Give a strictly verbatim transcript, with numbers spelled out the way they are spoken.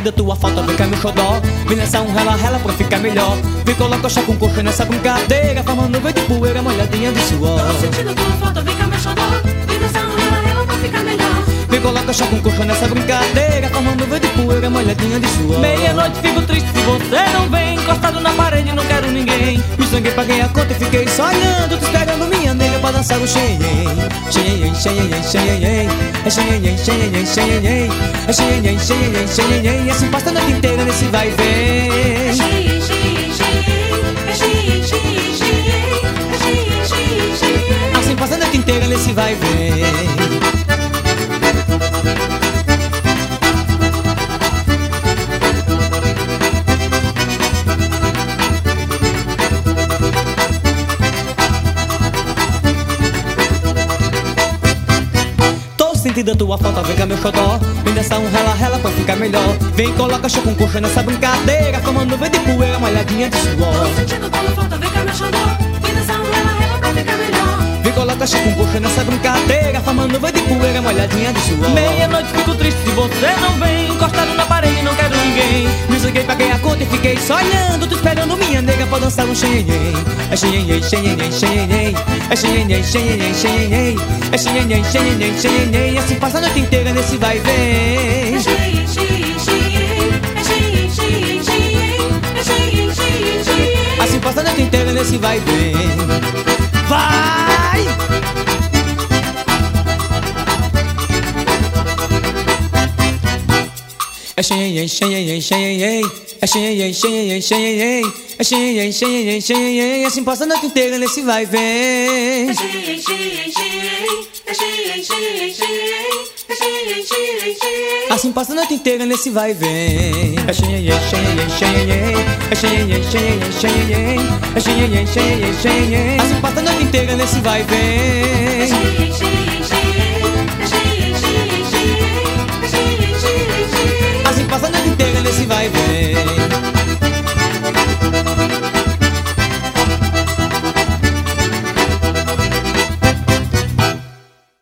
sentindo tua falta, vem cá meu xodó. Vem nessa um rela, rela pra ficar melhor. Vem coloca chá com coxa nessa brincadeira, formando nuvem de poeira, molhadinha de suor. Tô sentindo tua falta, vem cá meu xodó. Vem nessa um rela, rela pra ficar melhor. Vem coloca chá com coxa nessa brincadeira, formando nuvem de poeira, molhadinha de suor. Meia-noite fico triste se você não vem, encostado na parede não quero ninguém. Me sanguei, paguei a conta e fiquei só olhando, te esperando minha nega pra dançar o xenhen. Xenhen, xenhen, xenhen, é xenhen, xenhen, xenhen, é xenhen, xenhen, xenhen. E assim passa a noite inteira nesse vai e vem. Xenhen, xenhen, xenhen, é xenhen, xenhen, xenhen, é xenhen, xenhen, xenhen. Assim passa a noite inteira nesse vai e vem. Sentindo a tua falta, vem cá meu xodó. Vem dançar um rela, rela pra ficar melhor. Vem coloca chá com coxa nessa brincadeira, formando nuvem de poeira, molhadinha de suor. Tô sentindo tua falta, vem cá meu xodó. Vem dançar um rela, rela pra ficar melhor. Vem coloca chá com coxa nessa brincadeira, formando nuvem de poeira, molhadinha de suor. Meia-noite fico triste se você não vem, encostado na parede não quero ninguém. Me joguei, paguei a conta e fiquei só olhando, tô esperando minha nega pra dançar um xenhen. É xenhen, xenhen, xenhen, é xenhen, xenhen, xenhen, é xenhen, xenhen, xenhen. E assim passa a noite inteira nesse vai e vem. É xenhen, xenhen, xenhen, é xenhen, xenhen, xenhen, é xenhen, xenhen, xenhen. Assim passa a noite inteira nesse vai e vem. Vai! É xenhen, xenhen, xenhen, é xenhen, xenhen, xenhen, é xenhen, xenhen, xenhen. Assim passa a noite inteira nesse vai e vem. É xenhen, xenhen, xenhen, é xenhen, xenhen, xenhen, é xenhen, xenhen, xenhen. Assim passa a noite inteira nesse vai e vem. É xenhen, xenhen, xenhen, é xenhen, xenhen, xenhen, é xenhen, xenhen, xenhen. Assim passa a noite inteira nesse vai e vem. É xenhen, xenhen, xenhen.